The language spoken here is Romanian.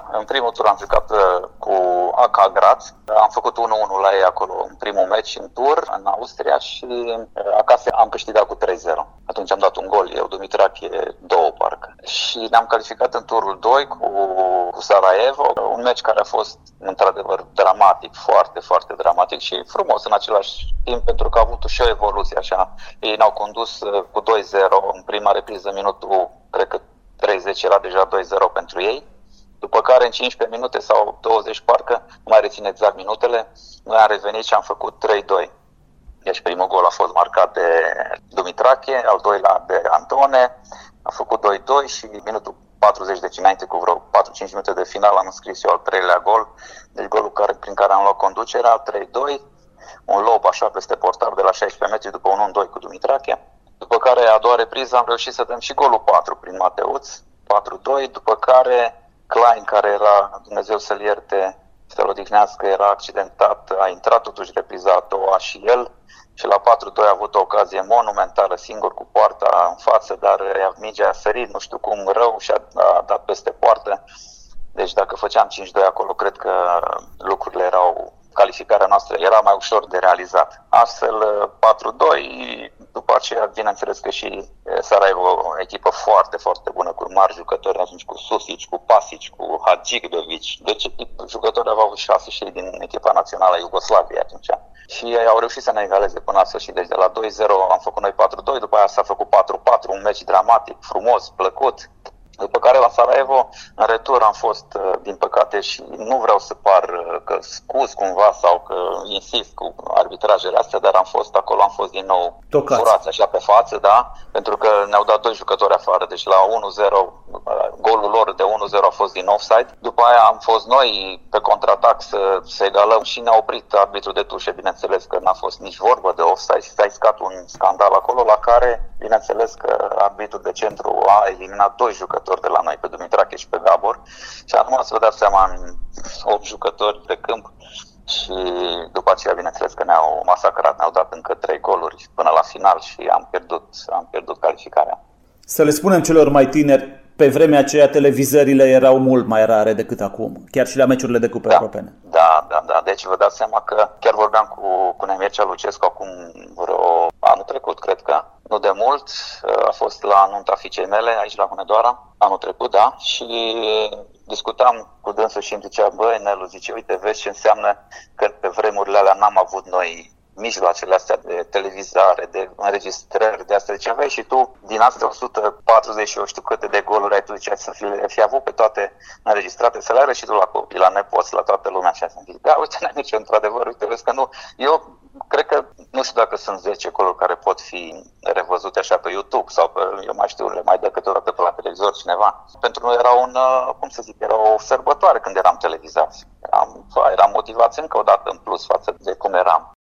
În primul tur am jucat cu AK Graz. Am făcut 1-1 la ei acolo în primul meci în tur, în Austria, și acasă am câștigat cu 3-0. Atunci am dat un gol, eu, Dumitrache, 2 parcă. Și ne-am calificat în turul 2 cu Sarajevo, un meci care a fost într-adevăr dramatic, foarte, foarte dramatic și frumos în același timp, pentru că a avut și o evoluție așa. Ei ne-au condus cu 2-0 în prima repriză, minutul, cred că 30 era deja 2-0 pentru ei. După care în 15 minute sau 20 parcă, nu mai rețin exact minutele, noi am revenit și am făcut 3-2. Deci primul gol a fost marcat de Dumitrache, al doilea de Antone, a făcut 2-2 și minutul 40, deci înainte cu vreo 4-5 minute de final am înscris eu al 3-lea gol. Deci golul prin care am luat conducerea, 3-2, un lob așa peste portar de la 16 metri după un 1-2 cu Dumitrache. După care a doua repriză am reușit să dăm și golul 4 prin Mateuț, 4-2, după care Klein, care era, Dumnezeu să-l ierte, să-l odihnească, era accidentat, a intrat totuși repriza a doua și el, și la 4-2 a avut o ocazie monumentală, singur cu poarta în față, dar mingea a sărit, nu știu cum, rău, și a dat peste poartă. Deci dacă făceam 5-2 acolo, cred că lucrurile erau, calificarea noastră era mai ușor de realizat. Astfel, 4-2, după aceea, bineînțeles că și Sarajevo, o echipă foarte, foarte bună, cu mari jucători, atunci cu Susic, cu Pasic, cu Hadzigbevic. Deci jucători au avut 6 și din echipa națională a Iugoslaviei atunci. Și ei au reușit să ne egaleze până la sfârșit. Deci de la 2-0 am făcut noi 4-2, după aia s-a făcut 4-4, un meci dramatic, frumos, plăcut. După care la Sarajevo, în retur, am fost, din păcate, și nu vreau să par că scuz cumva sau că insist cu arbitrajele astea, dar am fost din nou furați așa pe față, da? Pentru că ne-au dat 2 jucători afară, deci la 1-0, golul lor de 1-0 a fost din offside. După aia am fost noi pe contraatac să egalăm și ne-a oprit arbitrul de tușe, bineînțeles că n-a fost nici vorbă de offside și s-a iscat un scandal acolo, la care, bineînțeles că arbitrul de centru a eliminat 2 jucători de la noi, pe Dumitrache și pe Gabor, și a rămas, să vă dați seama, 8 jucători de câmp și după aceea, bineînțeles că ne-au masacrat, ne-au dat încă 3 goluri până la final și am pierdut calificarea. Să le spunem celor mai tineri, pe vremea aceea televizările erau mult mai rare decât acum, chiar și la meciurile de cupe europene. Da. Deci vă dați seama că chiar vorbeam cu Nemircea Lucescu acum anul trecut, cred că, nu de mult, a fost la nunta fiicei mele aici la Hunedoara, anul trecut, da, și discutam cu dânsul și îmi zicea, băi, Nelu, zice, uite, vezi ce înseamnă că pe vremurile alea n-am avut noi mijloacele astea de televizare, de înregistrări, de astea. Deci aveai și tu, din astea 140 și eu știu câte de goluri ai tu, ziceai, să fi avut pe toate înregistrate, să le arăți și tu la copii, la nepoți, la toată lumea. Și să zic, da, uite, Nemircea, într-adevăr, uite, vezi că nu. Eu cred că, nu știu dacă sunt 10 goluri care pot fi revăzute așa pe YouTube sau pe, eu mai știu, le mai dă câteodată pe la televizor cineva. Pentru noi era era o sărbătoare când eram televizați. Eram motivați încă o dată în plus față de cum eram.